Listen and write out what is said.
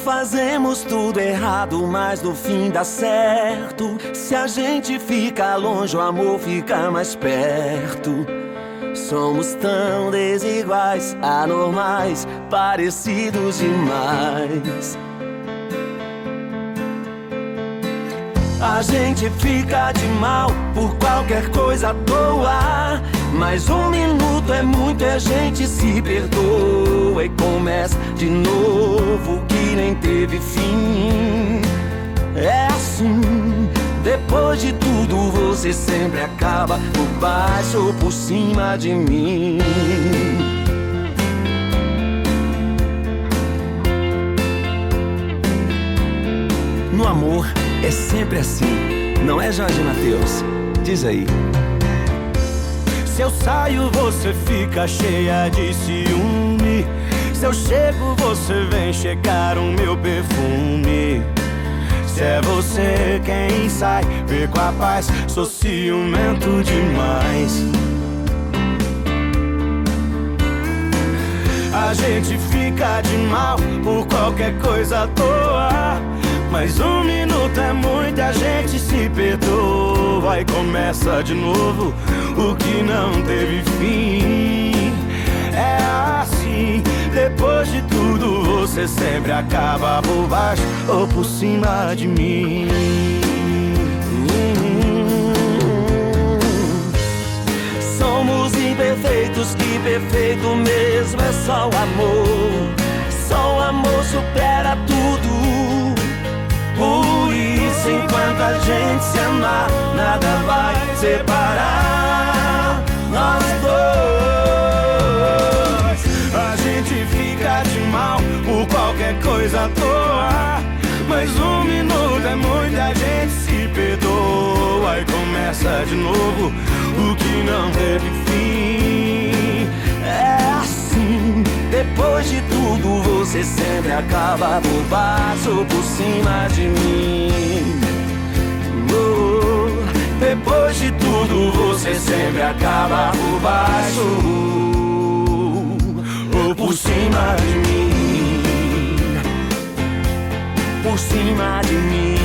Fazemos tudo errado, mas no fim dá certo. Se a gente fica longe, o amor fica mais perto. Somos tão desiguais, anormais, parecidos demais. A gente fica de mal por qualquer coisa à toa, mas um minuto é muito e a gente se perdoa e começa de novo, que nem teve fim. É assim, depois de tudo você sempre acaba por baixo ou por cima de mim. No amor é sempre assim, não é, Jorge Mateus? Diz aí. Se eu saio, você fica cheia de ciúme. Se eu chego, você vem checar o meu perfume. Se é você quem sai, vê com a paz, sou ciumento demais. A gente fica de mal por qualquer coisa à toa, mas um minuto é muito, a gente se perdoa e começa de novo, o que não teve fim. É assim, depois de tudo você sempre acaba por baixo ou por cima de mim. Somos imperfeitos, que perfeito mesmo é só o amor. Só o amor supera tudo. Por isso, enquanto a gente se amar, nada vai separar nós dois. A gente fica de mal por qualquer coisa à toa, mas um minuto é muito, a gente se perdoa e começa de novo, o que não teve fim. É assim, depois de tudo você sempre acaba por baixo ou por cima de mim. Depois de tudo você sempre acaba por baixo ou por cima de mim. Por cima de mim.